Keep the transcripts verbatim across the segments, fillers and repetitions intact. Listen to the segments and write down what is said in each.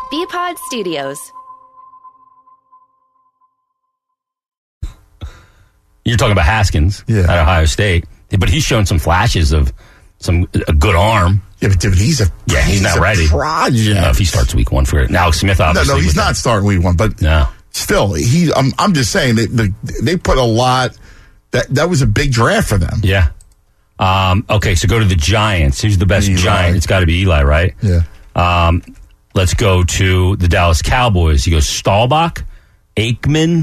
B-Pod Studios. You're talking about Haskins Yeah. at Ohio State, but he's shown some flashes of some a good arm. Yeah, but dude, he's a Yeah, he's, not a ready. Project. Uh, if he starts week one for it. Now, Smith no, obviously. no, he's with not that. starting week one, but No. still, he. I'm, I'm just saying that the, they put a lot. That that was a big draft for them. Yeah. Um, okay, so go to the Giants. Who's the best Eli. Giant? It's got to be Eli, right? Yeah. Um, let's go to the Dallas Cowboys. He goes Staubach, Aikman,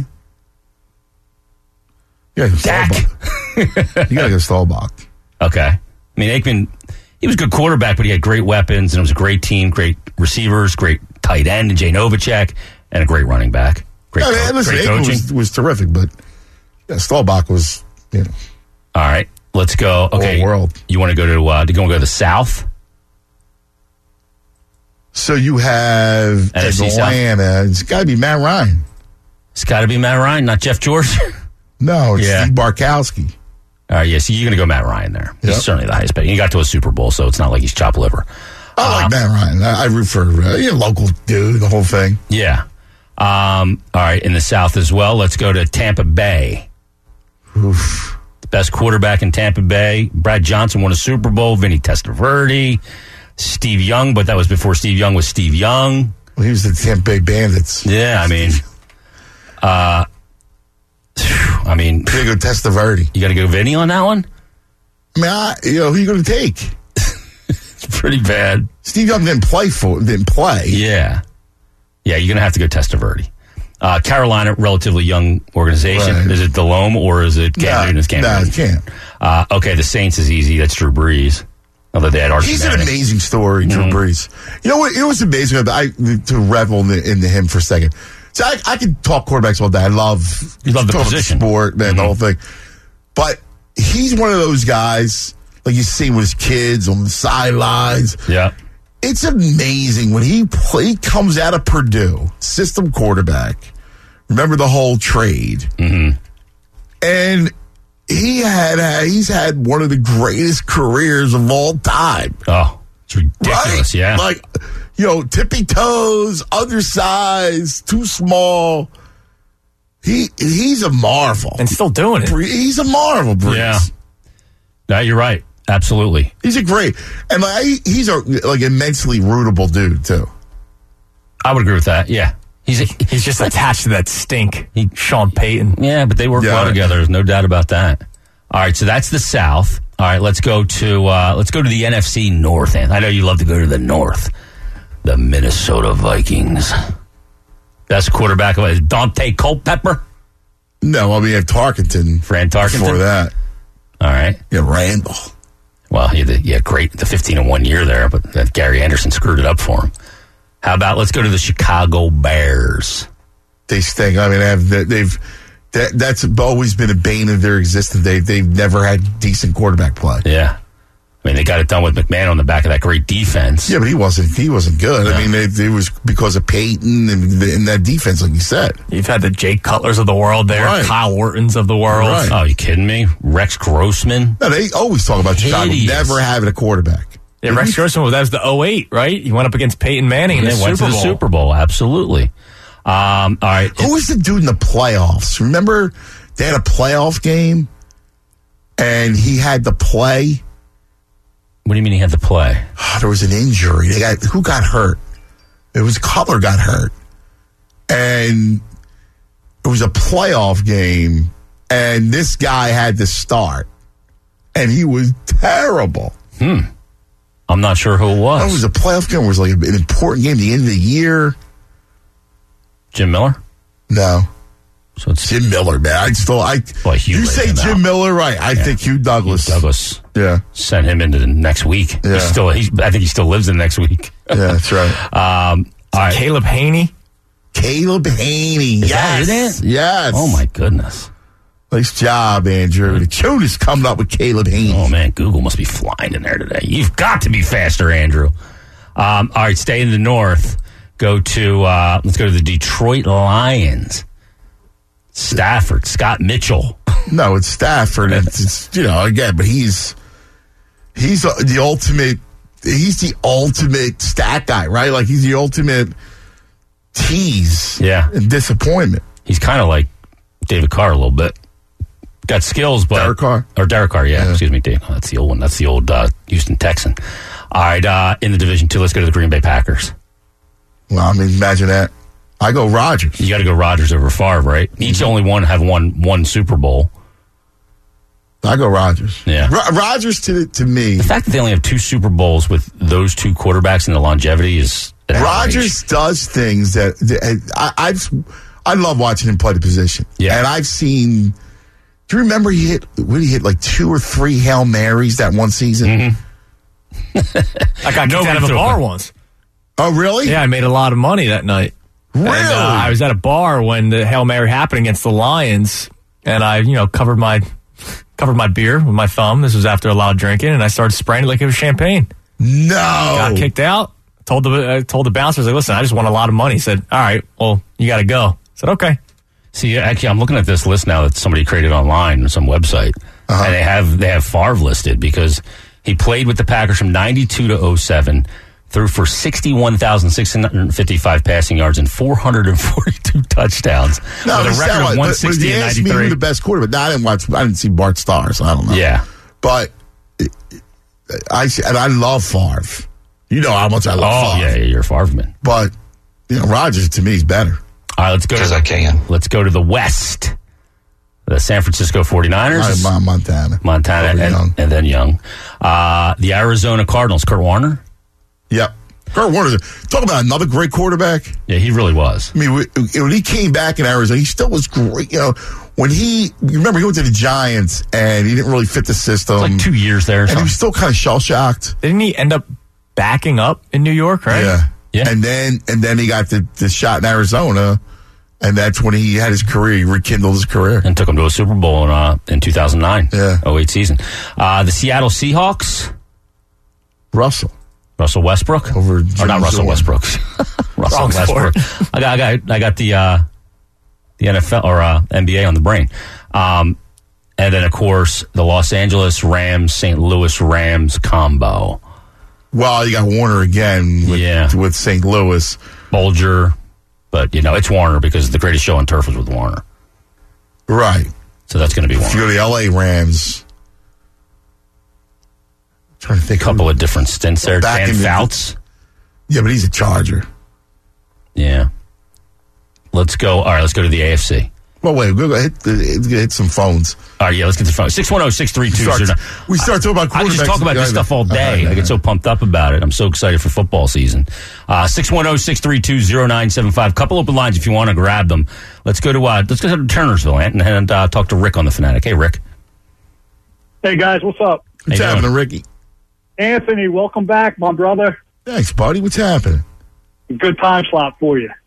Yeah, Dak. Staubach. You got to go Staubach. Okay. I mean, Aikman, he was a good quarterback, but he had great weapons, and it was a great team, great receivers, great tight end, and Jay Novacek, and a great running back. Great, Yeah, co- man, listen, great Aikman coaching. was, was terrific, but yeah, Staubach was, you know, All right, let's go. Okay, world. You want to go to? Uh, do you want to go to the South? So you have N F C South. Atlanta. It's got to be Matt Ryan. It's got to be Matt Ryan, not Jeff George. No, it's Yeah. Steve Barkowski. All right, yeah, so you're going to go Matt Ryan there. He's Yep. certainly the highest paid. He got to a Super Bowl, so it's not like he's chopped liver. I like Matt Ryan. I, I root for uh, you know, local dude, the whole thing. Yeah. Um, all right, in the South as well, let's go to Tampa Bay. Oof. The best quarterback in Tampa Bay. Brad Johnson won a Super Bowl. Vinny Testaverde. Steve Young, but that was before Steve Young was Steve Young. Well, he was the Tampa Bay Bandits. Yeah, I mean, uh, I mean, You got to go Testaverde. you got to go Vinny on that one? I mean, I, you know, who you going to take? It's pretty bad. Steve Young didn't play for didn't play. Yeah. Yeah, you're going to have to go Testaverde. Uh, Carolina, relatively young organization. Right. Is it Delhomme or is it Cam No, Newton? It's Cam no, Newton. you can't. Uh, okay, the Saints is easy. That's Drew Brees. Although they had Archie He's an Manning. amazing story, Drew Mm-hmm. Brees. You know what? You know what's amazing about I to revel in the, into him for a second. So I, I can talk quarterbacks all day. I love You love the talk about position. sport, man, Mm-hmm. the whole thing. But he's one of those guys like you see with his kids on the sidelines. Yeah. It's amazing when he play, he comes out of Purdue, system quarterback. Remember the whole trade, Mm-hmm. and he had uh, he's had one of the greatest careers of all time. Oh, it's ridiculous. Right? Yeah. Like, you know, tippy toes, undersized, too small. He he's a marvel. And still doing it. He's a marvel, Brees. Yeah. No, you're right. Absolutely. He's a great, and like he's a like immensely rootable dude too. I would agree with that. Yeah. He's a, He's just attached to that stink. He, Sean Payton. yeah, but they work Yeah. well together. There's no doubt about that. All right, so that's the South. All right, let's go to uh, let's go to the N F C North. And I know you love to go to the North. The Minnesota Vikings. Best quarterback of it, Dante Culpepper. No, I mean, you have Tarkenton. Fran Tarkenton. Before that. All right. Yeah, Randall. Well, he had the, yeah, great, the fifteen and one year there, but that Gary Anderson screwed it up for him. How about let's go to the Chicago Bears? They stink. I mean, they have, they've that, that's always been a bane of their existence. They, they've never had decent quarterback play. Yeah. I mean, they got it done with McMahon on the back of that great defense. Yeah, but he wasn't. He wasn't good. No. I mean, it, it was because of Peyton and, and that defense, like you said. You've had the Jake Cutlers of the world there, Right. Kyle Ortons of the world. Right. Oh, you kidding me? Rex Grossman? No, they always talk about Chicago Hideous. never having a quarterback. Yeah, Rex Grossman was that was the oh eight, right? He went up against Peyton Manning in They the went Super to the Bowl. Super Bowl, absolutely. Um, all right. Who was the dude in the playoffs? Remember, they had a playoff game, and he had to play. What do you mean he had to play? There was an injury. They got who got hurt? It was Cutler got hurt, and it was a playoff game, and this guy had to start, and he was terrible. I'm not sure who it was. It was a playoff game. It was like an important game, the end of the year. Jim Miller? No, So it's Jim Miller, man. I still, I Boy, Hugh you laid say him Jim out. Miller, right? I think Hugh Douglas. Douglas Yeah, sent him into the next week. Yeah. He's still, he's, I think he still lives in the next week. yeah, that's right. Um, all right. Caleb Haney. Caleb Haney. Is Yes, that it? yes. Oh, my goodness. Nice job, Andrew. The tune is coming up with Caleb Haney. Oh, man, Google must be flying in there today. You've got to be faster, Andrew. Um, all right, stay in the North. Go to, uh, let's go to the Detroit Lions. Stafford, Scott Mitchell. No, it's Stafford. It's, it's you know again, but he's he's the ultimate. He's the ultimate stat guy, right? Like he's the ultimate tease Yeah. and disappointment. He's kind of like David Carr a little bit. Got skills, but Derek Carr? or Derek Carr, yeah. Yeah. Excuse me, Dave. Oh, that's the old one. That's the old uh, Houston Texan. All right, uh, in the Division Two, let's go to the Green Bay Packers. Well, I mean, imagine that. I go Rodgers. You got to go Rodgers over Favre, right? Each only one have won one Super Bowl. I go Rodgers. Yeah. Ro- Rodgers to to me. The fact that they only have two Super Bowls with those two quarterbacks and the longevity is an outrage. Rodgers does things that, that I, I've. I love watching him play the position. Yeah. And I've seen. Do you remember he hit? What he hit like two or three Hail Marys that one season? I got kicked Nobody out of a threw bar it. once. Oh, really? Yeah, I made a lot of money that night. Really? And, uh, I was at a bar when the Hail Mary happened against the Lions, and I, you know, covered my covered my beer with my thumb. This was after a lot of drinking, and I started spraying it like it was champagne. No. Got kicked out. Told the I told the bouncer, I was like, listen, I just won a lot of money. He said, all right, well, you got to go. I said, okay. See, actually, I'm looking at this list now that somebody created online on some website, Uh-huh. and they have they have Favre listed because he played with the Packers from ninety-two to oh seven, threw for sixty-one thousand six hundred fifty-five passing yards and four hundred forty-two touchdowns No, with a it's record that of way. one But- but if sixty you and ask me who ninety-three. the best quarterback. No, I didn't watch. I didn't see Bart Starr, so I don't know. Yeah, But I and I love Favre. You know how much I love oh Favre. yeah, you're a Favre-man. But you know, Rodgers to me is better. All right, let's go. Because To, I can. let's go to the West. The San Francisco forty-niners, Right, Montana. Montana, Over and, Young. and then Young. Uh, the Arizona Cardinals, Kurt Warner. Yep. Kurt Warner. Talk about another great quarterback. Yeah, he really was. I mean, when he came back in Arizona, he still was great. You know, when he, you remember, he went to the Giants and he didn't really fit the system. Like two years there or and he something. was still kind of shell shocked. Didn't he end up backing up in New York, right? Yeah. Yeah. And then and then he got the, the shot in Arizona, and that's when he had his career. He rekindled his career. And took him to a Super Bowl in, uh, in two thousand nine. Yeah. oh eight season. Uh, the Seattle Seahawks, Russell. Russell Westbrook. Over or Jimmy not Russell Zorn. Westbrook. Russell Wrong sport. Westbrook. I got, I got, I got the, uh, the N F L or uh, N B A on the brain. Um, and then, of course, the Los Angeles Rams, Saint Louis Rams combo. Well, you got Warner again with, Yeah. with Saint Louis. Bolger. But, you know, it's Warner because the greatest show on turf was with Warner. Right. So that's going to be If you Warner. go to the L A Rams, trying to think. A couple who- of different stints there. Back Dan in the- Fouts. Yeah, but he's a Charger. Yeah. Let's go. All right, let's go to the A F C. Well, wait, we'll go hit, hit, hit some phones. All right, yeah, let's get the phone. six one zero, six three two. Start, we start talking about quarterbacks. I can just talk about this stuff all day. I get so pumped up about it. I'm so excited for football season. Uh, six one zero, six three two, zero nine seven five. Couple open lines if you want to grab them. Let's go to uh, let's go to Turnersville and, and uh, talk to Rick on the Fanatic. Hey, Rick. Hey, guys, what's up? What's How you happening, doing? Ricky? Anthony, welcome back, my brother. Thanks, buddy. What's happening? Good time slot for you.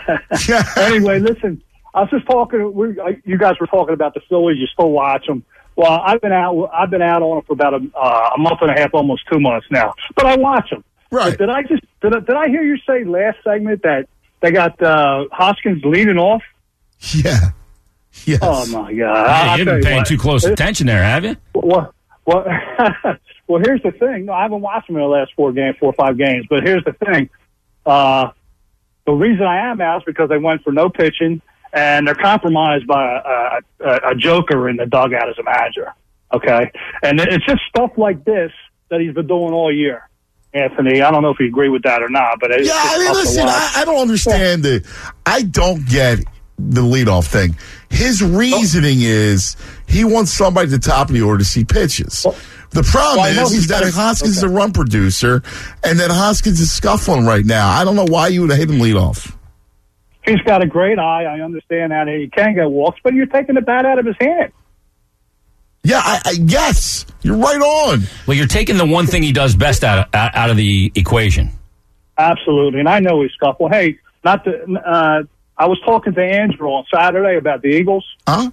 Anyway, listen, I was just talking. We, uh, you guys were talking about the Phillies. You still watch them. Well, I've been out. I've been out on it for about a, uh, a month and a half, almost two months now. But I watch them. Right. But did I just did I, did I hear you say last segment that they got uh, Hoskins leading off? Yeah. Yes. Oh my God! Yeah, I'll you've tell been you paying what. too close It- attention there, have you? Well, well, well. Here's the thing. No, I haven't watched them in the last four games, four or five games. But here's the thing. Uh, the reason I am out is because they went for no pitching, and they're compromised by a, a, a joker in the dugout as a manager. Okay, and it's just stuff like this that he's been doing all year. Anthony, I don't know if you agree with that or not, but it's Yeah, just I mean, tough to listen, watch. I, I don't understand the. I don't get the leadoff thing. His reasoning is he wants somebody at the top of the order to see pitches. Well, The problem well, I know is, he's is that got a- Hoskins is a okay. run producer, and that Hoskins is scuffling right now. I don't know why you would have hit him leadoff. He's got a great eye. I understand that he can get walks, but you're taking the bat out of his hand. Yeah, I, I yes, you're right on. Well, you're taking the one thing he does best out of, out of the equation. Absolutely, and I know he's scuffle. Hey, not to. Uh, I was talking to Andrew on Saturday about the Eagles, Huh?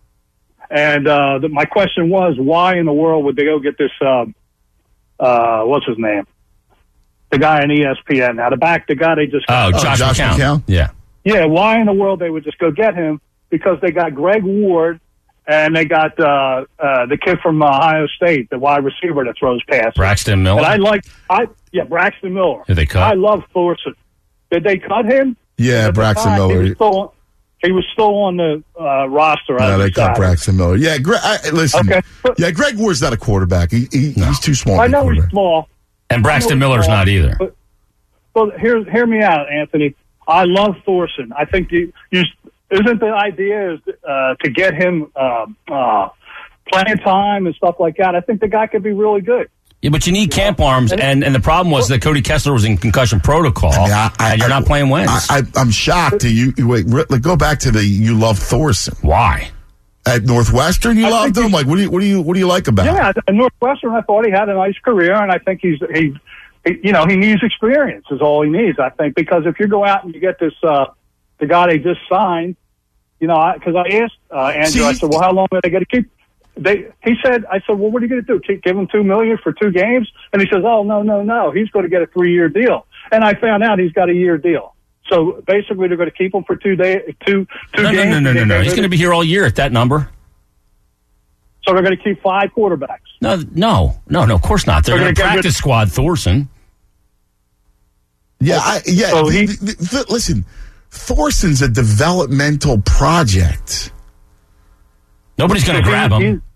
and uh, the, my question was, why in the world would they go get this? Uh, uh, what's his name? The guy on E S P N. Now the back, the guy they just. Oh, Oh, Josh, Josh McCown. McCown? Yeah. Yeah, why in the world they would just go get him? Because they got Greg Ward, and they got uh, uh, the kid from Ohio State, the wide receiver that throws passes. Braxton Miller. And I like, I yeah, Braxton Miller. Who they cut? I love Thorson. Did they cut him? Yeah, At the Braxton time, Miller. He was still, he was still on the uh, roster. No, I they cut decided. Braxton Miller. Yeah, Gre- I, listen. Okay. Yeah, Greg Moore's not a quarterback. He, he, No. He's too small. I to be a know he's quarterback. small. And Braxton I know he's Miller's small, not either. But, well, hear hear me out, Anthony. I love Thorson. I think you, you isn't the idea is uh, to get him um, uh, playing time and stuff like that. I think the guy could be really good. Yeah, but you need camp arms, and, and the problem was that Cody Kessler was in concussion protocol, I mean, I- I- and you're I- not playing Wentz. I, I, I'm shocked. To you, you wait. Re- go back to the you love Thorson Why? at Northwestern. You I loved think him. he- Like, what do you what do you what do you like about him? Yeah, at Northwestern, I thought he had a nice career, and I think he's he, he you know, he needs experience is all he needs. I think because if you go out and you get this uh, the guy they just signed, you know, because I, I asked uh, Andrew, See, I said, well, how long are they going to keep? They he said, I said, well, what are you going to do? Keep give him two million for two games? And he says, oh no, no, no, he's going to get a three year deal. And I found out he's got a year deal. So basically, they're going to keep him for two day two two No, no, games. no, no, no, no. He's going to be here all year at that number. So they're going to keep five quarterbacks. No, no, no, no. Of course not. They're They're going to gonna get rid- practice squad Thorson. Yeah, I, yeah. So he- th- th- th- listen, Thorson's a developmental project. Nobody's going to So grab he- him.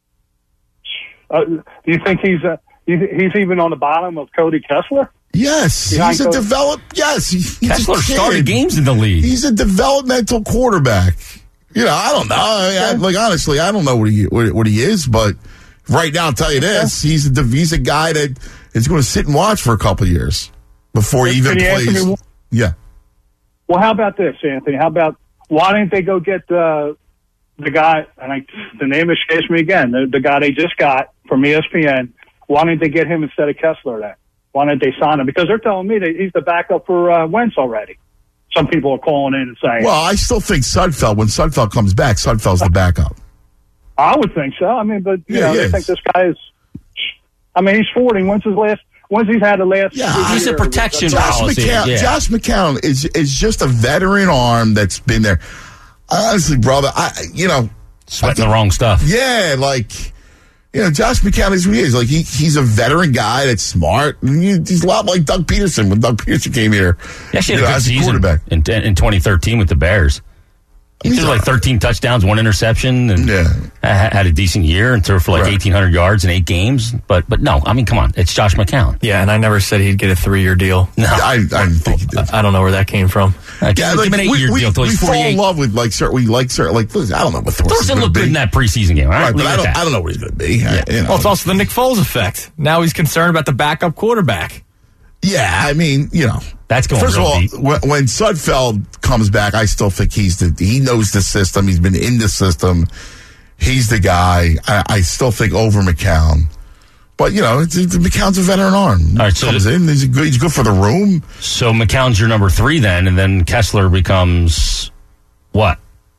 he- Uh, do you think he's uh, he's he's even on the bottom of Cody Kessler? Yes, Behind he's a Coach- develop. Yes, he- he's Kessler a kid. started games in the league. He's a developmental quarterback. You know, I don't know. I, I, like honestly, I don't know what he what, what he is, but right now, I'll tell you this: he's a he's a guy that is going to sit and watch for a couple of years before he even Can you answer plays. me one- Yeah, Well, how about this, Anthony? How about why didn't they go get uh, the guy? And I, the name escapes me again. The, the guy they just got from E S P N. Why didn't they get him instead of Kessler? Then why didn't they sign him? Because they're telling me that he's the backup for uh, Wentz already. Some people are calling in and saying, well, I still think Sudfeld. When Sudfeld comes back, Sudfeld's the backup. I would think so. I mean, but you Yeah, know, he they is. think this guy is. I mean, he's forty. When's his last? When's he's had the last? Yeah, year? He's a protection Josh policy. McCown, yeah. Josh McCown is is just a veteran arm that's been there. Honestly, brother, I you know, Sweating the wrong stuff. yeah, like you know, Josh McCown is who he is. Like he he's a veteran guy that's smart. And he, he's a lot like Doug Peterson when Doug Peterson came here. He actually you had know, a good as a season quarterback. in, in twenty thirteen with the Bears. He He's threw like a- thirteen touchdowns, one interception, and Yeah. ha- had a decent year and threw for like Right. eighteen hundred yards in eight games. But but no, I mean, come on, it's Josh McCown. Yeah, and I never said he'd get a three-year deal. No, I, I didn't think he did. I don't know where that came from. Uh, give, Yeah, him- like, give him an we, eight-year we, deal till we he's fall in forty-eight. love with like certain. We like certain. Like listen, I don't know what Thorson's Thorson going looked to good be. in that preseason game. All right, Right, but leave I it don't. at I that. don't know what he's going to be. I- you know. Well, it's also the Nick Foles effect. Now he's concerned about the backup quarterback. Yeah, I mean, you know, That's going First of real all, deep. when, when Sudfeld comes back, I still think he's the he knows the system. He's been in the system. He's the guy. I, I still think over McCown, but you know, it's, it's, McCown's a veteran arm. All right, so comes the- in. He's good. He's good for the room. So McCown's your number three then, and then Kessler becomes what?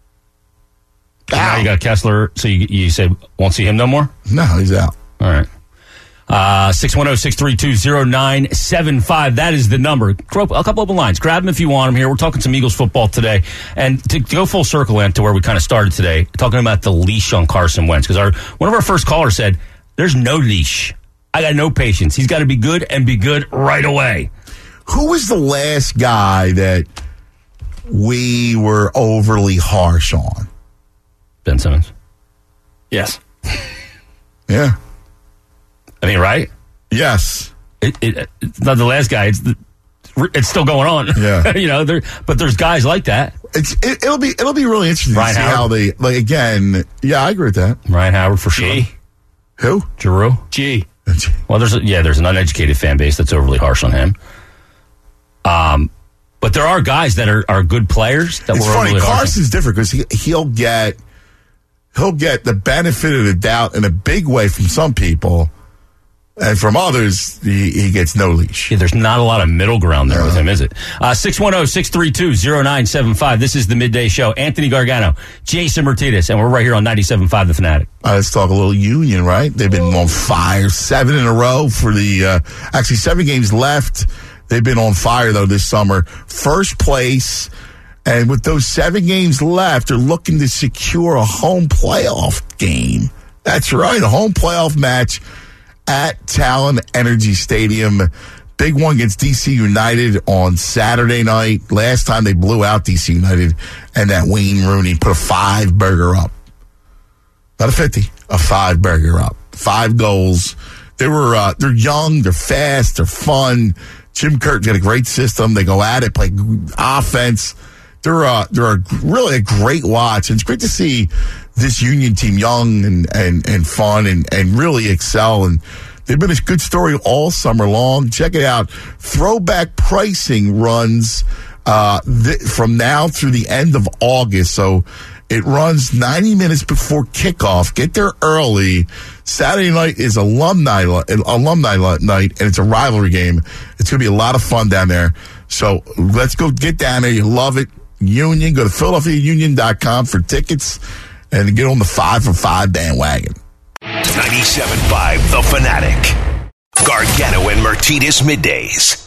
Now you got Kessler, so you, you say won't see him no more? No, he's out. All right. Uh, six one zero, six three two, zero nine seven five. That is the number. Throw up a couple open lines. Grab them if you want them here. We're talking some Eagles football today. And to, to go full circle and to where we kind of started today, talking about the leash on Carson Wentz. Because our one of our first callers said, there's no leash. I got no patience. He's got to be good and be good right away. Who was the last guy that we were overly harsh on? Ben Simmons. Yes. Yeah. I mean, right? Yes. It, it, it's not the last guy. It's the, it's still going on. Yeah. you know, there, but there's guys like that. It's it, it'll be it'll be really interesting Ryan to see Howard. how they like again. Yeah, I agree with that. Ryan Howard for sure. G. Who? Giroux. G. Well, there's a, yeah, there's an uneducated fan base that's overly harsh on him. Um, but there are guys that are, are good players that It's were funny. overly harsh on. Carson's different because he he'll get he'll get the benefit of the doubt in a big way from some people, and from others he, he gets no leash. Yeah, there's not a lot of middle ground there with him, is it? Uh, six one zero, six three two, zero nine seven five. This is the Midday Show. Anthony Gargano, Jason Martinez, and we're right here on ninety-seven point five The Fanatic. Uh, let's talk a little Union, right? They've been on fire, seven in a row for the uh, actually seven games left. They've been on fire though this summer. First place. And with those seven games left, they're looking to secure a home playoff game. That's right, a home playoff match at Talon Energy Stadium. Big one against D C United on Saturday night. Last time they blew out D C United, and that Wayne Rooney put a five burger up. Not a fifty, a five burger up. Five goals. They were, uh, they're young, they're fast, they're fun. Jim Curtin's got a great system. They go at it, play offense. They're, uh, they're a, really a great watch. And it's great to see this Union team young and, and, and fun and, and really excel. And they've been a good story all summer long. Check it out. Throwback pricing runs uh, th- from now through the end of August. So it runs ninety minutes before kickoff. Get there early. Saturday night is alumni alumni night, and it's a rivalry game. It's going to be a lot of fun down there. So let's go get down there. You love it. Union. Go to Philadelphia Union dot com for tickets and get on the five for five bandwagon. ninety-seven point five The Fanatic. Gargano and Martinez middays.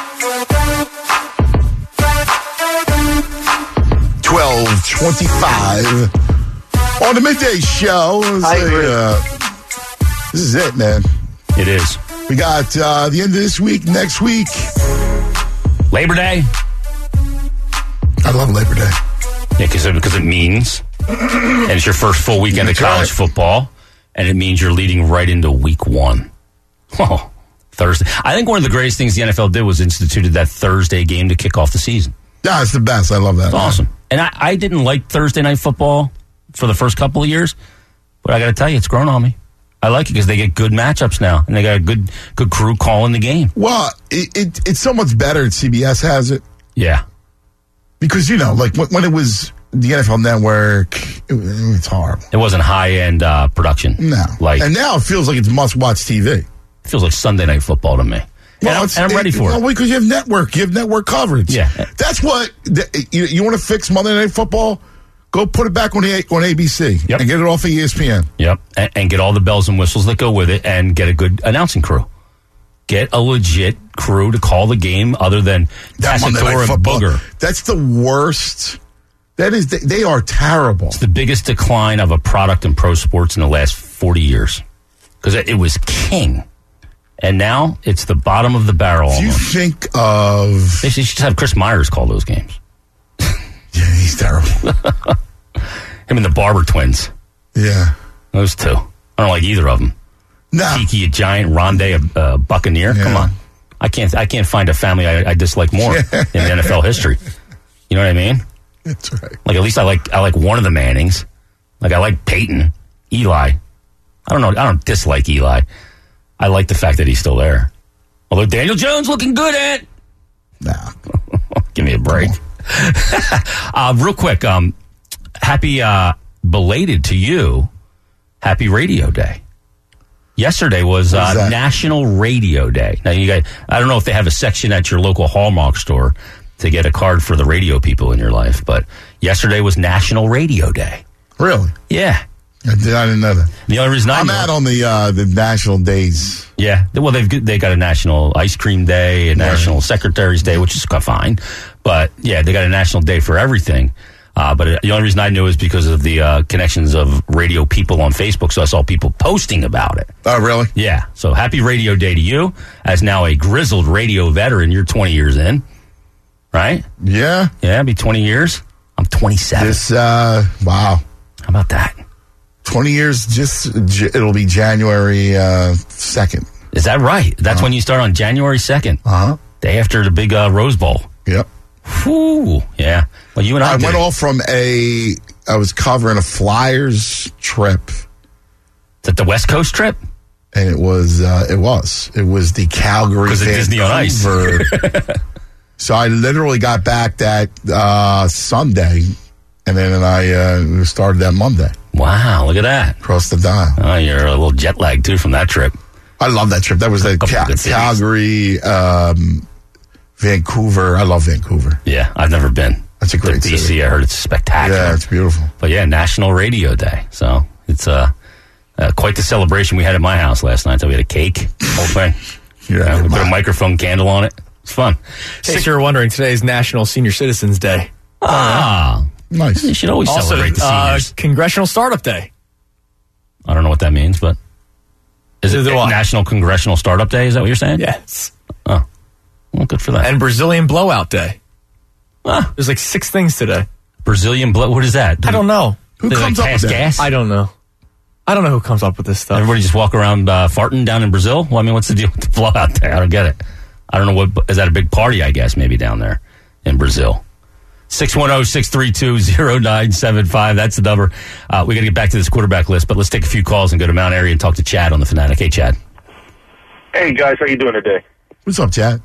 twelve twenty-five on the midday show. I agree. Uh, this is it, man. It is. We got uh, the end of this week, next week. Labor Day. I love Labor Day. Yeah, because it, because it means, and it's your first full weekend That's of college right. football, and it means you're leading right into week one. Oh, Thursday. I think one of the greatest things the N F L did was instituted that Thursday game to kick off the season. Yeah, it's the best. I love that. It's awesome. And I, I didn't like Thursday night football for the first couple of years, but I got to tell you, it's grown on me. I like it because they get good matchups now, and they got a good good crew calling the game. Well, it, it, it's so much better. C B S has it. Yeah. Because, you know, like when, when it was the N F L Network, it, it's horrible. It wasn't high-end uh, production. No. Like, and now it feels like it's must-watch T V. it feels like Sunday night football to me. Well, and, I'm, it's, and I'm ready for well, it. because you have network. You have network coverage. Yeah. That's what, the, you, you want to fix Monday Night Football? Go put it back on the on A B C Yep. and get it off of E S P N. Yep. And, and get all the bells and whistles that go with it and get a good announcing crew. Get a legit crew to call the game other than That Monday Night Tessitore and Football, Booger. that's the worst. That is, they are terrible. It's the biggest decline of a product in pro sports in the last forty years. Because it, it was king. And now it's the bottom of the barrel If you almost. think of... They should just have Chris Myers call those games. Yeah, he's terrible. Him and the Barber twins. Yeah. Those two. I don't like either of them. No. Kiki a Giant, Rondé a uh, Buccaneer. Yeah. Come on. I can't I can't find a family I, I dislike more in the N F L history. You know what I mean? That's right. Like, at least I like I like one of the Mannings. Like, I like Peyton. Eli. I don't know. I don't dislike Eli. I like the fact that he's still there. Although Daniel Jones looking good at. No. Give me a break. uh, real quick, um, happy uh, belated to you. Happy Radio Day. Yesterday was What is uh, that? National Radio Day. Now, you guys, I don't know if they have a section at your local Hallmark store to get a card for the radio people in your life, but yesterday was National Radio Day. Really? Yeah. I, did, I didn't know that. The only reason I I'm know, out on the uh, the national days. yeah, well, they've they got a National Ice Cream Day, a National Secretary's Day, which is fine, but yeah, they got a national day for everything. Uh, but the only reason I knew is because of the uh, connections of radio people on Facebook, so I saw people posting about it. Oh, really? Yeah, so happy Radio Day to you, as now a grizzled radio veteran. You're twenty years in, right? Yeah. Yeah, be twenty years. I'm twenty-seven. This, uh, wow. How about that? twenty years, just, j- it'll be January uh, second. Is that right? That's when you start on January second, Uh-huh. day after the big uh, Rose Bowl. Yep. Whew, yeah. Well, you and I, I did went it. off from a, I was covering a Flyers trip, Is that the West Coast trip? and it was, uh, it was, it was the Calgary 'Cause of Disney on Ice. Vancouver. So I literally got back that uh, Sunday, and then I uh, started that Monday. Wow, look at that. Across the dial. Oh, you're a little jet lagged, too, from that trip. I love that trip. That was the Couple Cal- good cities. Calgary, um, Vancouver. I love Vancouver. Yeah, I've never been. That's a great to D C, city. I heard it's spectacular. Yeah, it's beautiful. But yeah, National Radio Day. So it's uh, uh, quite the celebration we had at my house last night. So we had a cake, whole thing. Yeah, Uh, we put a my- microphone candle on it. It's fun. In case you're wondering, today is National Senior Citizens Day. Ah, nice. you should always Also, celebrate the uh, seniors. Congressional Startup Day. I don't know what that means, but is it Neither do I. National Congressional Startup Day? Is that what you're saying? Yes. Oh, Well, good for that. And Brazilian blowout day. Ah. There's like six things today. Brazilian blow. What is that? I don't know. Who They, comes like, up pass with that? gas? I don't know. I don't know who comes up with this stuff. Everybody just walk around uh, farting down in Brazil? Well, I mean, what's the deal with the blowout there? I don't get it. I don't know what, is that a big party, I guess, maybe down there in Brazil? six one zero, six three two, zero nine seven five. That's the number. Uh, we got to get back to this quarterback list, but let's take a few calls and go to Mount Airy and talk to Chad on the Fanatic. Hey, Chad. Hey, guys, how you doing today? What's up, Chad?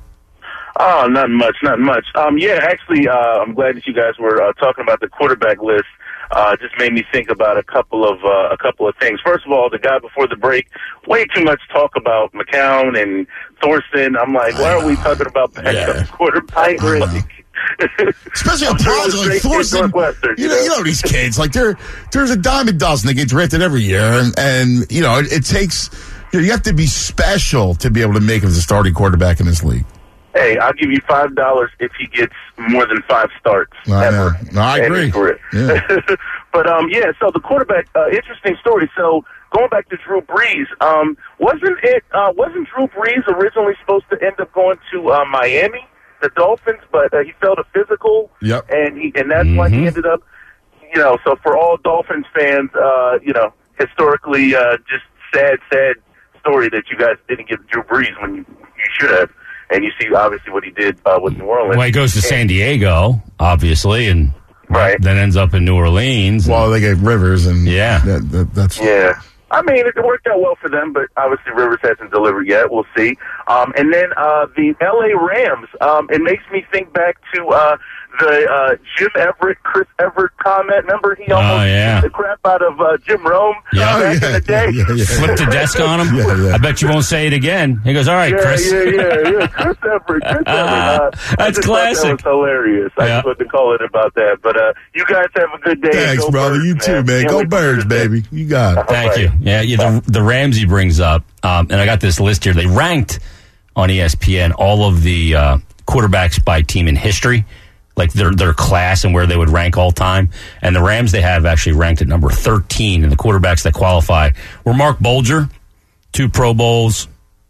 Oh, not much, not much. Um, yeah, actually, uh, I'm glad that you guys were uh, talking about the quarterback list. Uh, just made me think about a couple of uh, a couple of things. First of all, the guy before the break, way too much talk about McCown and Thorson. I'm like, why are we talking about backup Yeah. quarterback? Really? Especially on I'm sure it projects was like great Thorson. in Northwestern, You know, you know these kids. Like there, there's a dime a dozen. They get drafted every year, and, and you know it, it takes. You know, you have to be special to be able to make him as a starting quarterback in this league. Hey, I'll give you five dollars if he gets more than five starts I ever. know. No, I in agree. his career. Yeah. But um, yeah. So the quarterback, uh, interesting story. So going back to Drew Brees, um, wasn't it? Uh, wasn't Drew Brees originally supposed to end up going to uh, Miami, the Dolphins? But uh, he felt a physical, Yep. and he and that's why he ended up. You know, so for all Dolphins fans, uh, you know, historically, uh, just sad, sad story that you guys didn't get Drew Brees when you, you should have. And you see, obviously, what he did uh, with New Orleans. Well, he goes to San Diego, obviously, and Right. then ends up in New Orleans. and- Well, they get Rivers, and Yeah. that, that, that's Yeah. I mean, it worked out well for them, but obviously Rivers hasn't delivered yet. We'll see. Um, and then uh, the L A Rams, um, it makes me think back to uh, the uh, Jim Everett, Chris Everett comment. Remember, he almost Oh, yeah. beat the crap out of uh, Jim Rome Yeah. back Oh, in yeah, the day. yeah, yeah. Flipped the desk on him. Yeah, yeah. I bet you won't say it again. He goes, all right, Yeah, Chris. yeah, yeah, yeah. Chris Everett, Chris Everett. Uh, I That's just thought classic. That was hilarious. I Yeah. just wanted to call it about that. But uh, you guys have a good day. Thanks, Go brother. Birds, You too, man. Can't Go wait for Birds, Thursday. baby. You got it. Thank Right. you. Yeah, yeah the, the Ramsey brings up, um, and I got this list here. They ranked on E S P N all of the uh, quarterbacks by team in history, like their their class and where they would rank all time. And the Rams they have actually ranked at number thirteen, and the quarterbacks that qualify were Mark Bolger, two Pro Bowls.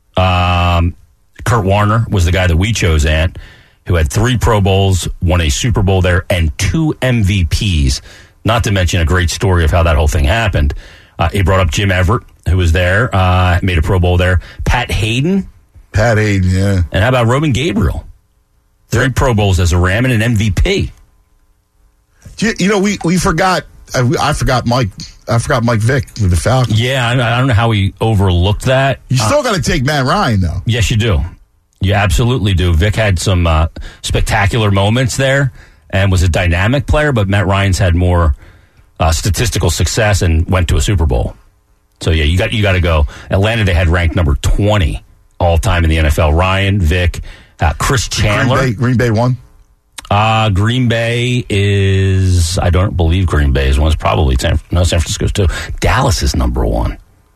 Um, Kurt Warner was the guy that we chose, Ant, who had three Pro Bowls, won a Super Bowl there, and two M V Ps. Not to mention a great story of how that whole thing happened. Uh, he brought up Jim Everett, who was there, uh, made a Pro Bowl there. Pat Hayden, Pat Hayden, yeah. and how about Roman Gabriel? Three Pro Bowls as a Ram and an M V P. You, you know, we, we forgot. I, I forgot Mike. I forgot Mike Vick with the Falcons. Yeah, I, I don't know how we overlooked that. You still got to take Matt Ryan, though. Yes, you do. You absolutely do. Vic had some uh, spectacular moments there and was a dynamic player, but Matt Ryan's had more uh, statistical success and went to a Super Bowl. So yeah, you got you got to go. Atlanta they had ranked number twenty all time in the N F L. Ryan, Vic, uh, Chris Chandler. Green Bay, Green Bay won. Uh, Green Bay is I don't believe Green Bay is one. It's probably San, no San Francisco's two. Dallas is number one.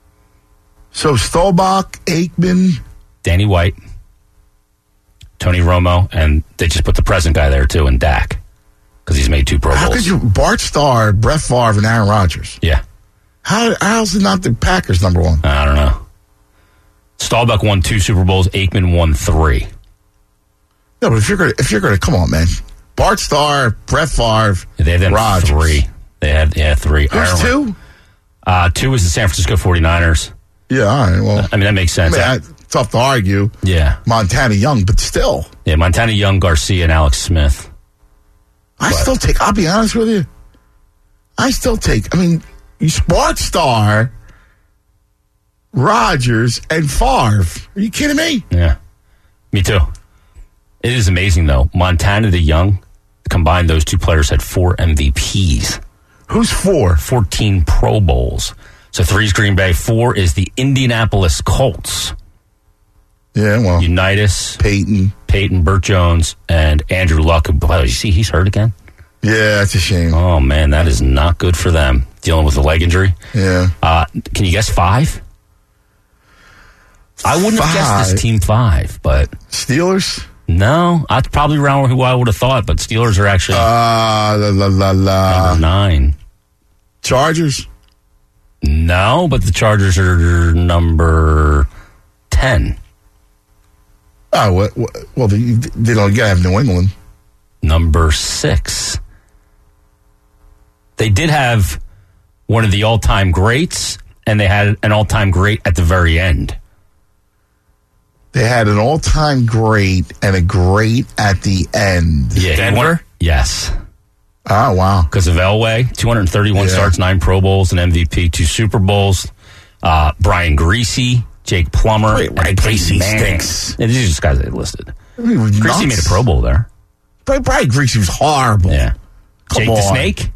So Staubach, Aikman. Danny White, Tony Romo, and they just put the present guy there too, and Dak, because he's made two Pro How Bowls. could you? Bart Starr, Brett Favre, and Aaron Rodgers. Yeah, How how's it not the Packers number one? I don't know. Staubach won two Super Bowls. Aikman won three. No, but if you're gonna if you're gonna come on, man. Bart Starr, Brett Favre, They had them Rodgers. three. They had yeah three. There's Aaron- two. Uh, two was the San Francisco forty-niners. Yeah, all right. Well, I mean, that makes I sense. mean, I, tough to argue. yeah. Montana Young, but still, Yeah, Montana Young, Garcia, and Alex Smith. I still take. I'll be honest with you. I still take. I mean, you Bart Starr, Rodgers, and Favre. Are you kidding me? Yeah. Me too. It is amazing, though. Montana to Young, combined, those two players had four M V Ps, Who's four? fourteen Pro Bowls. So three is Green Bay, four is the Indianapolis Colts. Yeah, well, Unitas, Peyton. Peyton, Burt Jones, and Andrew Luck. By the way, you see he's hurt again? Yeah, that's a shame. Oh, man, that is not good for them, dealing with a leg injury. Yeah. Uh, can you guess five? I wouldn't have guessed Five. this team five, but Steelers? no, that's probably around who I would have thought, but Steelers are actually Uh, la, la, la, la. number nine. Chargers? No, but the Chargers are number ten. Oh, what, what, well, they, they don't gotta have New England. Number six. They did have one of the all-time greats, and they had an all-time great at the very end. They had an all-time great and a great at the end. Yeah, Denver? Won, yes. Oh, wow. Because of Elway, two hundred thirty-one Yeah. starts, nine Pro Bowls, an M V P, two Super Bowls. Uh, Brian Greasy, Jake Plummer, Wait, Brian and Greasy Peyton Manning. stinks. Yeah, these are just guys they listed. I mean, it was Greasy nuts. made a Pro Bowl there. Brian, Brian Greasy was horrible. Yeah. Come Jake on. the Snake.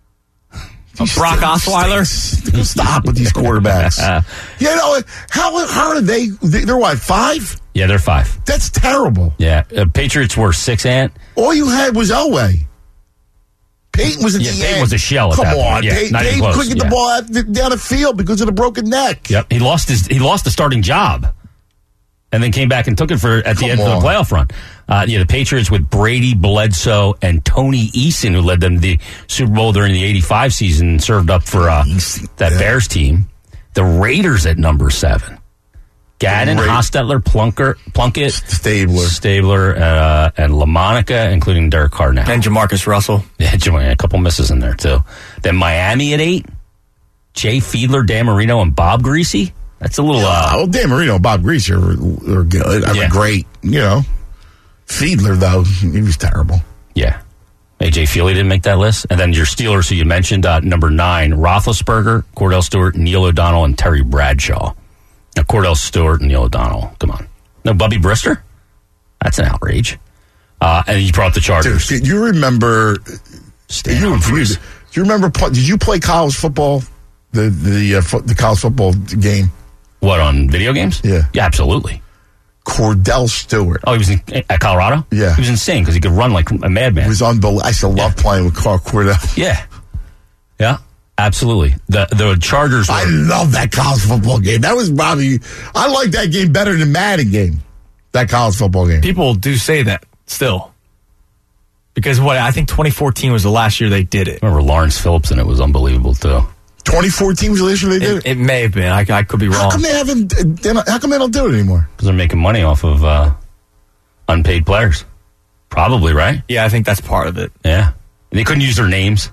Brock Osweiler? Stop with these quarterbacks. You know, how, how are they? They're what, five? Yeah, they're five. That's terrible. Yeah, uh, Patriots were six, Ant. All you had was Elway. Peyton was at Yeah, the Peyton end. was a shell at Come that point. on, Yeah, Peyton, not even Peyton close. couldn't get Yeah. the ball out the, down the field because of the broken neck. Yep, he lost his he lost the starting job, and then came back and took it for at the Come end on. of the playoff run. Uh, yeah, the Patriots with Brady, Bledsoe, and Tony Eason, who led them to the Super Bowl during the eighty-five season, and served up for uh, Eason, that yeah. Bears team. The Raiders at number seven. Gannon, Ra- Hostetler, Plunker, Plunkett, Stabler. Stabler, uh, and LaMonica, including Derek Carr now. And Jamarcus Russell. Yeah, Joanne, a couple misses in there, too. Then Miami at eight. Jay Fiedler, Dan Marino, and Bob Greasy. That's a little... Uh, well, Dan Marino and Bob Greasy are, are good. I mean, Yeah. great. You know, Fiedler, though, he was terrible. yeah. A J Feely didn't make that list. And then your Steelers, who you mentioned, uh, number nine, Roethlisberger, Cordell Stewart, Neil O'Donnell, and Terry Bradshaw. Now, Cordell Stewart and Neil O'Donnell. Come on. No Bubby Brister? That's an outrage. Uh, and you brought the Chargers. Dude, you remember... Stan You, Humphries. do you remember... pl- Did you play college football? The the uh, fo- the college football game? What, on video games? Yeah. Yeah, absolutely. Cordell Stewart. Oh, he was in, at Colorado? Yeah. He was insane because he could run like a madman. It was unbelievable. I still love playing with Carl Cordell. Yeah. Yeah, absolutely. The the Chargers were, I love that college football game. That was probably... I like that game better than Madden game. That college football game. People do say that still. Because what I think twenty fourteen was the last year they did it. remember Lawrence Phillips, and it was unbelievable, too. twenty fourteen was the last year they did It, it. it may have been. I, I could be How wrong. come they haven't... they don't- How come they don't do it anymore? Because they're making money off of uh, unpaid players. Probably, right? Yeah, I think that's part of it. Yeah. They couldn't use their names.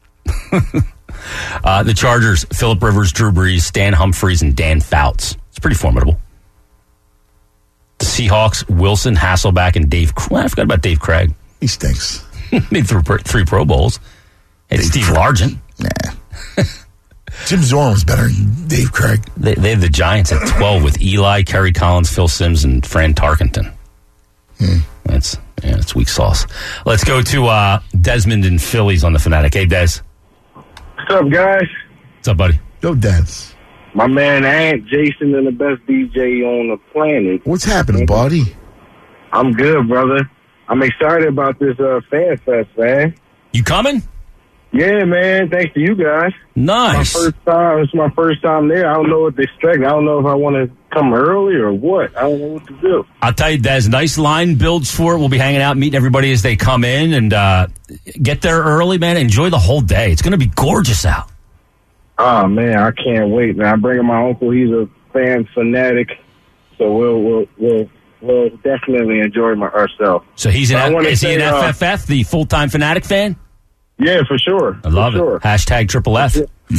uh, the Chargers, Phillip Rivers, Drew Brees, Stan Humphries, and Dan Fouts. It's pretty formidable. The Seahawks, Wilson, Hasselback, and Dave... Well, I forgot about Dave Craig. He stinks. Made three, three Pro Bowls. And Dave Steve Craig. Largent. Nah. Jim Zorn was better than Dave Craig. They, they have the Giants at twelve with Eli, Kerry Collins, Phil Simms, and Fran Tarkenton. Hmm. That's yeah, that's weak sauce. Let's go to uh, Desmond and Phillies on the Fanatic. Hey, Des. What's up, guys? What's up, buddy? Go Dez. My man Ant, Jason, and the best D J on the planet. What's happening, buddy? I'm good, brother. I'm excited about this uh, Fan Fest, man. You coming? Yeah, man. Thanks to you guys. My Nice. first time. It's my first time there. I don't know what to expect. I don't know if I want to come early or what. I don't know what to do. I'll tell you, Des, nice line builds for it. We'll be hanging out, meeting everybody as they come in, and uh, get there early, man. Enjoy the whole day. It's going to be gorgeous out. Oh man, I can't wait, man. I'm bringing my uncle. He's a fan fanatic, so we'll we'll we'll, we'll definitely enjoy my, ourselves. So he's an I wanna is he say, an uh, F F F, the full time Fanatic fan? Yeah, for sure. I love for sure. it. Hashtag triple F.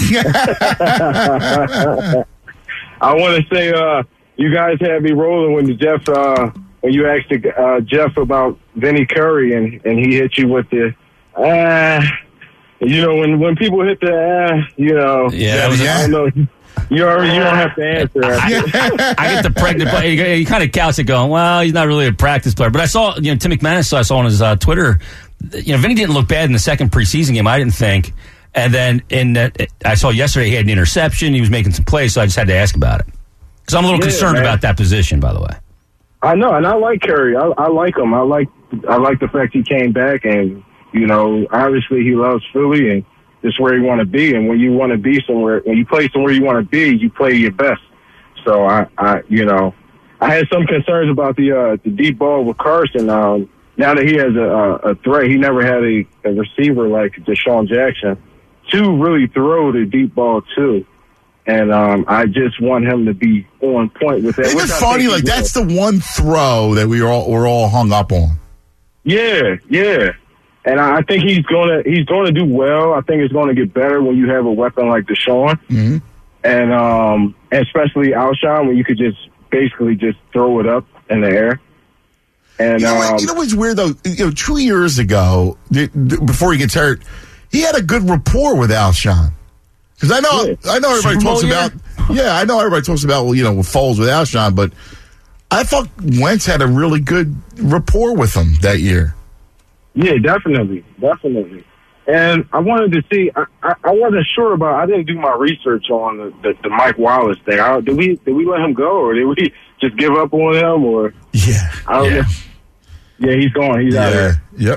I want to say, uh, you guys had me rolling when Jeff, uh, when you asked uh, Jeff about Vinny Curry, and, and he hit you with the, uh, you know, when, when people hit the, uh, you know, Yeah, that was a- I don't know. You already, you don't have to answer. I get the pregnant player. You, you kind of couch it going, well, he's not really a practice player. But I saw, you know, Tim McManus, I saw on his uh, Twitter, you know, Vinny didn't look bad in the second preseason game, I didn't think. And then in that, I saw yesterday he had an interception. He was making some plays, so I just had to ask about it. Because I'm a little Yeah, concerned man. about that position, by the way. I know, and I like Curry. I, I like him. I like, I like the fact he came back, and you know, obviously he loves Philly, and it's where you want to be. And when you want to be somewhere, when you play somewhere you want to be, you play your best. So I, I, you know, I had some concerns about the uh, the deep ball with Carson. Um, now that he has a, a threat, he never had a, a receiver like Deshaun Jackson to really throw the deep ball to. And um, I just want him to be on point with that. Isn't it funny? Like, that's the one throw that we were all, we're all hung up on. Yeah, yeah. And I think he's gonna he's gonna do well. I think it's gonna get better when you have a weapon like Deshaun, mm-hmm. and um, especially Alshon, when you could just basically just throw it up in the air. And you know, um, what, you know what's weird though? You know, two years ago, th- th- before he gets hurt, he had a good rapport with Alshon. Because I know, yeah. I know everybody Super talks Bowl about, yeah, I know everybody talks about you know Foles with Alshon, but I thought Wentz had a really good rapport with him that year. Yeah, definitely, definitely. And I wanted to see. I, I, I wasn't sure about. I didn't do my research on the, the, the Mike Wallace thing. I, did we did we let him go, or did we just give up on him? Or Yeah, I don't yeah. know. Yeah, he's gone. He's out yeah, there. yep,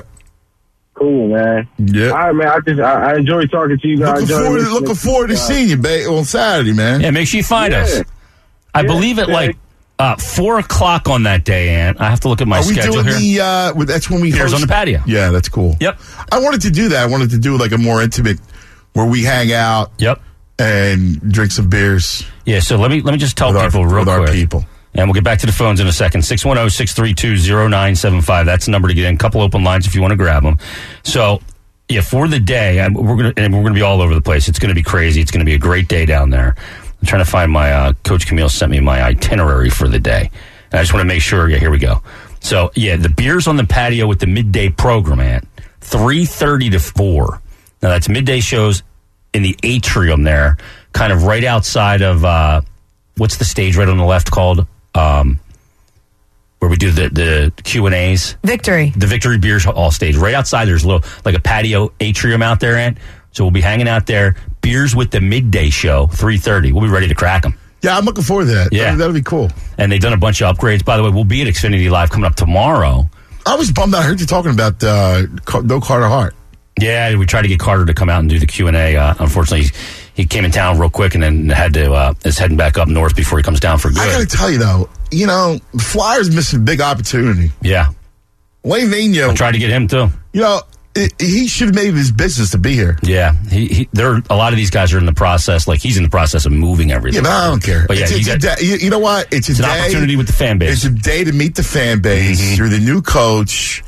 Cool, man. yep. All right, man. I just I, I enjoy talking to you guys. Looking Enjoy forward, listening looking to forward to you guys. seeing you ba- on Saturday, man. Yeah, make sure you find Yeah. us. I Yeah, believe at yeah. like uh, four o'clock on that day, Ant. I have to look at my Are we schedule doing here. the? Uh, with- that's when we Beers host- on the patio. Yeah, that's cool. Yep. I wanted to do that. I wanted to do like a more intimate, where we hang out Yep. and drink some beers Yeah. So let me let me just tell with, people our, real with our quick. people. And we'll get back to the phones in a second. six one zero, six three two, zero nine seven five. That's the number to get in. Couple open lines if you want to grab them. So, yeah, for the day, I, we're going to and we're going to be all over the place. It's going to be crazy. It's going to be a great day down there. I'm trying to find my uh, Coach Camille sent me my itinerary for the day. And I just want to make sure. Yeah, here we go. So, yeah, the beers on the patio with the midday program at three thirty to four. Now, that's midday shows in the atrium there, kind of right outside of uh, what's the stage right on the left called? Um, where we do the, the Q and A's. Victory. The Victory Beers Hall stage. Right outside, there's a little, like a patio atrium out there, and so we'll be hanging out there. Beers with the midday show, three thirty. We'll be ready to crack them. Yeah, I'm looking forward to that. Yeah. That'll be cool. And they've done a bunch of upgrades. By the way, we'll be at Xfinity Live coming up tomorrow. I was bummed out. I heard you talking about uh, Car- no Carter Hart. Yeah, we tried to get Carter to come out and do the Q and A. Uh, unfortunately, he came in town real quick and then had to uh, is heading back up north before he comes down for good. I got to tell you, though, you know, the Flyers missing a big opportunity. Yeah, Wayne Vigneault, I tried to get him too. you know, it, he should have made it his business to be here. Yeah, he, he there. Are, a lot of these guys are in the process. Like he's in the process of moving everything. Yeah, but I don't care. But yeah, it's, you, it's got, a day, you, you know what? It's, a it's an day, opportunity with the fan base. It's a day to meet the fan base. Mhm. You're the new coach.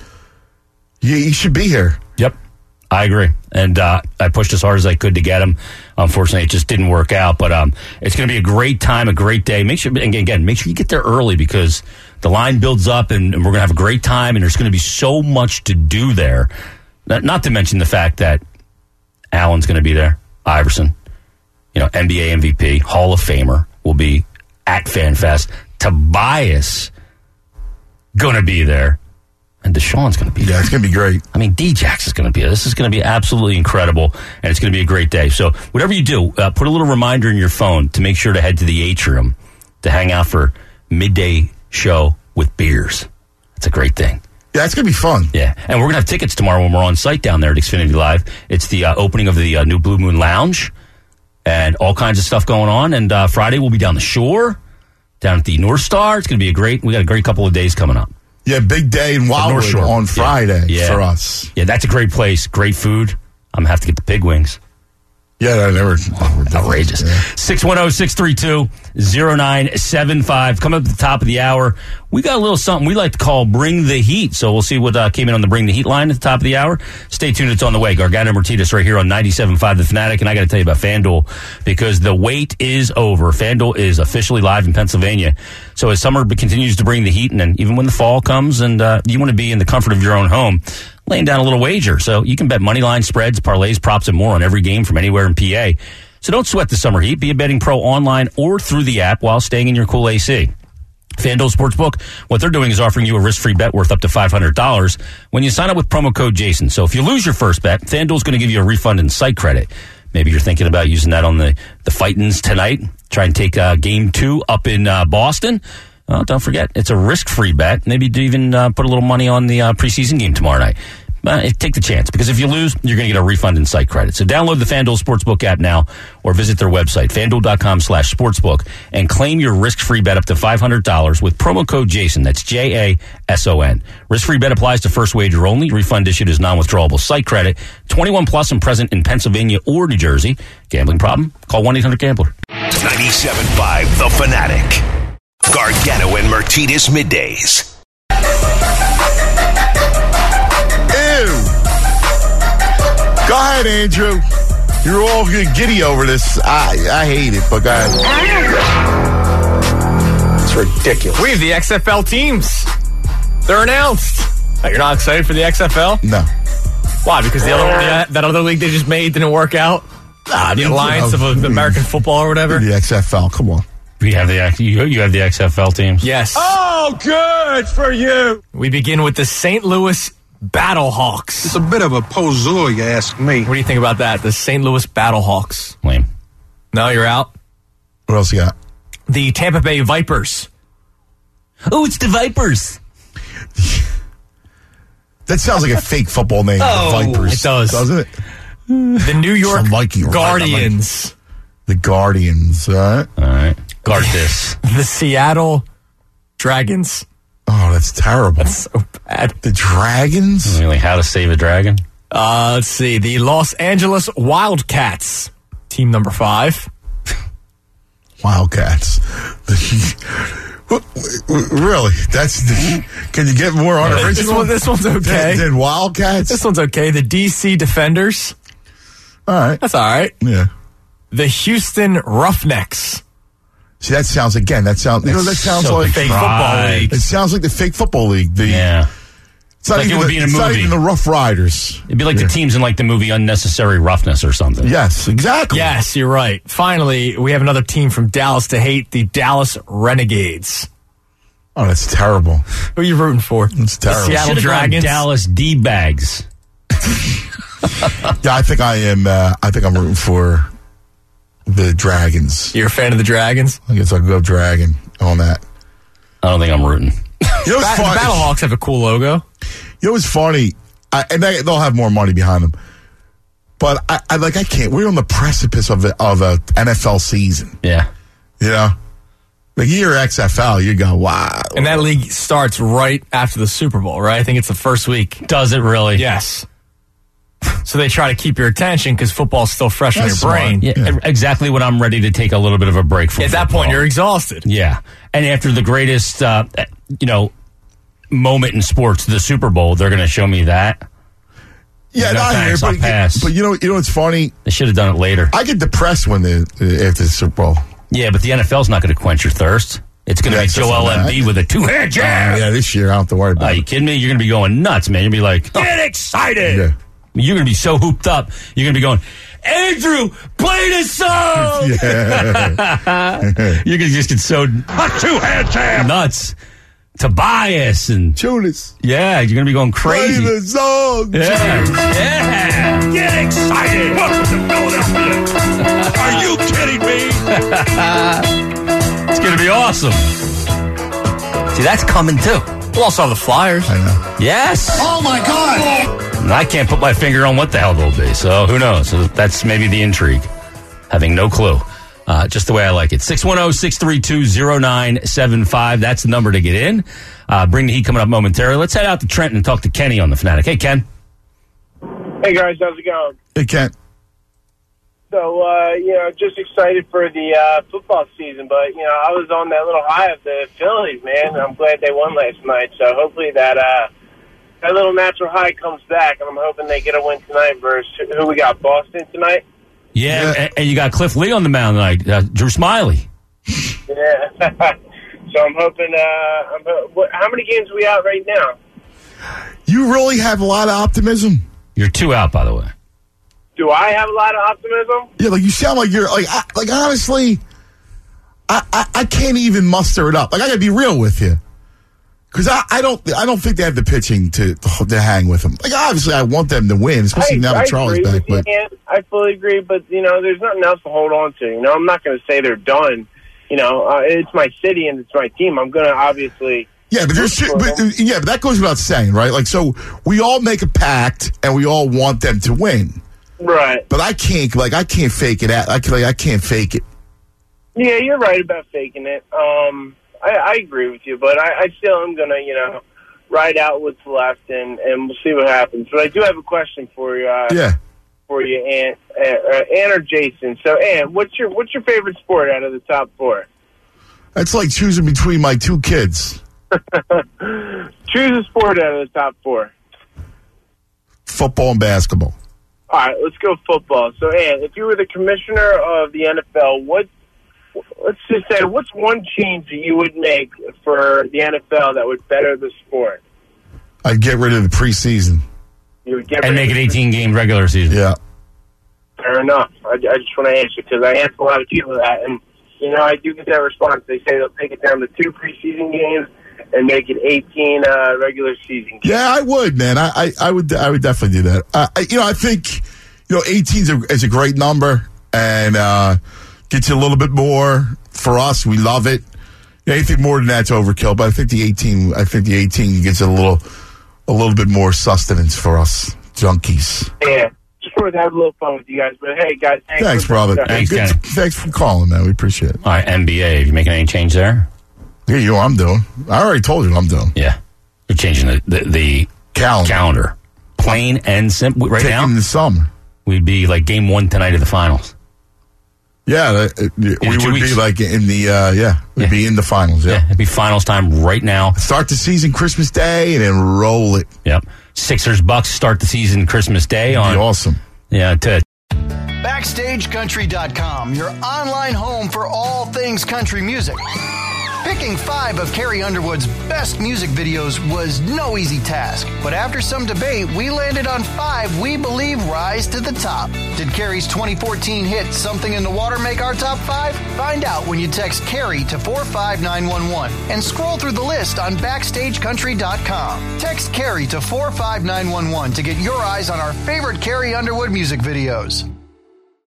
You, you should be here. Yep, I agree. And uh, I pushed as hard as I could to get him. Unfortunately, it just didn't work out. But um, it's going to be a great time, a great day. Make sure, again, again, make sure you get there early because the line builds up, and, and we're going to have a great time. And there's going to be so much to do there. Not, not to mention the fact that Allen's going to be there, Iverson, you know, N B A M V P, Hall of Famer, will be at FanFest. Tobias going to be there. And Deshaun's going to be there. Yeah, it's going to be great. I mean, D-Jax is going to be there. This is going to be absolutely incredible, and it's going to be a great day. So whatever you do, uh, put a little reminder in your phone to make sure to head to the atrium to hang out for midday show with beers. It's a great thing. Yeah, it's going to be fun. Yeah, and we're going to have tickets tomorrow when we're on site down there at Xfinity Live. It's the uh, opening of the uh, new Blue Moon Lounge and all kinds of stuff going on. And uh, Friday we'll be down the shore, down at the North Star. It's going to be a great, we got a great couple of days coming up. Yeah, big day in Wildwood Shore. on Friday Yeah. for us. Yeah, that's a great place. Great food. I'm going to have to get the pig wings. Yeah, that never, Outrageous. Yeah. six one zero, six three two, zero nine seven five. Come up at the top of the hour. We got a little something we like to call Bring the Heat. So we'll see what uh, came in on the Bring the Heat line at the top of the hour. Stay tuned. It's on the way. Gargano Martinez right here on ninety-seven point five The Fanatic. And I got to tell you about FanDuel because the wait is over. FanDuel is officially live in Pennsylvania. So as summer continues to bring the heat, and then even when the fall comes and uh, you want to be in the comfort of your own home, laying down a little wager. So you can bet money line spreads, parlays, props, and more on every game from anywhere in P A. So don't sweat the summer heat. Be a betting pro online or through the app while staying in your cool A C. FanDuel Sportsbook, what they're doing is offering you a risk-free bet worth up to five hundred dollars when you sign up with promo code Jason. So if you lose your first bet, FanDuel's going to give you a refund in site credit. Maybe you're thinking about using that on the, the Fightins tonight. Try and take uh, game two up in uh, Boston. Well, don't forget, it's a risk-free bet. Maybe even uh, put a little money on the uh, preseason game tomorrow night. Uh, take the chance, because if you lose, you're going to get a refund in site credit. So download the FanDuel Sportsbook app now or visit their website, FanDuel.com slash sportsbook, and claim your risk-free bet up to five hundred dollars with promo code Jason. That's J A S O N. Risk-free bet applies to first wager only. Refund issued as non-withdrawable site credit. twenty-one plus and present in Pennsylvania or New Jersey. Gambling problem? Call one eight hundred gambler. ninety-seven point five The Fanatic. Gargano and Martinez middays. Ew. Go ahead, Andrew. You're all giddy over this. I, I hate it, but go ahead. It's ridiculous. We have the X F L teams. They're announced. Oh, you're not excited for the X F L? No. Why? Because the other one, that other league they just made didn't work out? Nah, The you Alliance know, of American Football or whatever? The X F L, come on. We have the you, you have the X F L teams. Yes. Oh, good for you. We begin with the Saint Louis Battlehawks. It's a bit of a poseur, you ask me. What do you think about that? The Saint Louis Battlehawks. Lame. No, you're out. What else you got? The Tampa Bay Vipers. Oh, it's the Vipers. That sounds like a fake football name. Oh, the Vipers. it does. Doesn't it? The New York Some Viking, right? Guardians. The Guardians, all right? All right. Guard this. The Seattle Dragons. Oh, that's terrible. So bad. The Dragons? Really, how to save a dragon? Uh, let's see. The Los Angeles Wildcats. Team number five. Wildcats. Really? That's the, can you get more unoriginal? This, one, this one's okay. Than, than Wildcats? This one's okay. The D C Defenders. All right. That's all right. Yeah. The Houston Roughnecks. See, that sounds, again, that sounds, you know, that sounds So like fake right. football league. It sounds like the fake football league. The, Yeah. It's not, Like it even, would the, be in a it's not movie. even the Rough Riders. It'd be like Yeah. the teams in like the movie Unnecessary Roughness or something. Yes, exactly. Yes, you're right. Finally, we have another team from Dallas to hate, the Dallas Renegades. Oh, that's terrible. Who are you rooting for? It's terrible. The Seattle Should've gone Dragons. Dallas D-bags. Yeah, I think I am. Uh, I think I'm rooting for the Dragons. You're a fan of the Dragons? I guess I'll go Dragon on that. I don't think I'm rooting. You know what's Ba- funny? the Battlehawks have a cool logo. You know what's funny? I, and they, they'll have more money behind them. But I, I like I can't. We're on the precipice of a, of a N F L season. Yeah. You know, like you're X F L, you go wow. And that league starts right after the Super Bowl, right? I think it's the first week. Does it really? Yes. So they try to keep your attention because football's still fresh in your That's smart. brain. Yeah, Yeah. exactly when I'm ready to take a little bit of a break from At that football. point, you're exhausted. Yeah. And after the greatest, uh, you know, moment in sports, the Super Bowl, they're going to show me that. yeah, no not here, thanks, I'll but, pass. but you know, you know what's funny? They should have done it later. I get depressed when the after the Super Bowl. Yeah, but the N F L's not going to quench your thirst. It's going to Yeah, be it's just Joel not Embiid that. with a two-hand Uh, jab. yeah, this year I don't have to worry about Are you it. kidding me? You're going to be going nuts, man. You're going to be like, get excited. Yeah. You're going to be so hooped up. You're going to be going, Andrew, play this song. You're going to just get so two-hand jab. nuts. Tobias and Jonas, yeah, you're going to be going play crazy. the song. Yeah. yeah. Get excited. Welcome to Philadelphia. Are you kidding me? It's going to be awesome. See, that's coming too. We'll also have the Flyers. I know. Yes. Oh my God! And I can't put my finger on what the hell they'll be, so who knows? So that's maybe the intrigue. Having no clue. Uh, just the way I like it. six one zero, six three two, zero nine seven five. That's the number to get in. Uh, bring the heat coming up momentarily. Let's head out to Trenton and talk to Kenny on the Fanatic. Hey, Ken. Hey guys, how's it going? Hey, Kent. So, uh, you know, just excited for the uh, football season, but, you know, I was on that little high of the Phillies, man. I'm glad they won last night, so hopefully that uh, that little natural high comes back, and I'm hoping they get a win tonight versus who we got, Boston tonight? Yeah, Yeah. And, and you got Cliff Lee on the mound tonight, uh, Drew Smiley. Yeah. So I'm hoping, uh, I'm ho- what, how many games are we out right now? You really have a lot of optimism. You're two out, by the way. Do I have a lot of optimism? Yeah, like you sound like you're like I, like honestly, I, I I can't even muster it up. Like I gotta be real with you, because I, I don't I don't think they have the pitching to to hang with them. Like obviously I want them to win, especially I, now I that Charlie's agree back. with you, But Ian. I fully agree, but, you know, there's nothing else to hold on to. You know, I'm not going to say they're done. You know, uh, it's my city and it's my team. I'm going to obviously... yeah, but there's root for but, them. yeah, but that goes without saying, right? Like so, we all make a pact and we all want them to win. Right. But I can't like I can't fake it. Out. I can, like, I can't fake it. Yeah, you're right about faking it. Um, I, I agree with you, but I, I still am going to, you know, ride out what's left and, and we'll see what happens. But I do have a question for you. Uh, Yeah. for you, Ann, uh, Ann or Jason. So, Ann, what's your what's your favorite sport out of the top four? That's like choosing between my two kids. Choose a sport out of the top four. Football and basketball. All right, let's go football. So, Ann, if you were the commissioner of the N F L, what let's just say what's one change that you would make for the N F L that would better the sport? I'd get rid of the preseason. You would get and rid make of it eighteen game regular season. Yeah. Fair enough. I, I just want to answer because I asked a lot of people that, and you know I do get that response. They say they'll take it down to two preseason games and make it eighteen uh, regular season games. Yeah, I would, man. I, I, I would I would definitely do that. Uh, I, you know, I think you know eighteen is a, is a great number and uh, gets you a little bit more. For us, we love it. Anything more than that's overkill. But I think the eighteen, I think the eighteen gets a little. A little bit more sustenance for us junkies. Yeah, just wanted to have a little fun with you guys. But hey, guys, thanks, thanks, for brother. Thanks, Good, Kenny. thanks for calling, man. We appreciate it. All right, N B A. Are you making any change there? Yeah, you know what I'm doing. I already told you what I'm doing. Yeah, you're changing the the, the calendar. calendar, plain and simple. Right Taking now, in the summer. we'd be like game one tonight of the finals. Yeah, that, uh, we two would weeks. be like in the uh, yeah, we'd Yeah. be in the finals. Yeah. Yeah, it'd be finals time right now. Start the season Christmas Day and then roll it. Yep. Sixers Bucks start the season Christmas Day It'd on. be awesome. Yeah, to Backstage Country dot com, your online home for all things country music. Picking five of Carrie Underwood's best music videos was no easy task, but after some debate, we landed on five we believe rise to the top. Did Carrie's twenty fourteen hit Something in the Water make our top five? Find out when you text Carrie to four five nine one one and scroll through the list on Backstage Country dot com. Text Carrie to four five nine one one to get your eyes on our favorite Carrie Underwood music videos.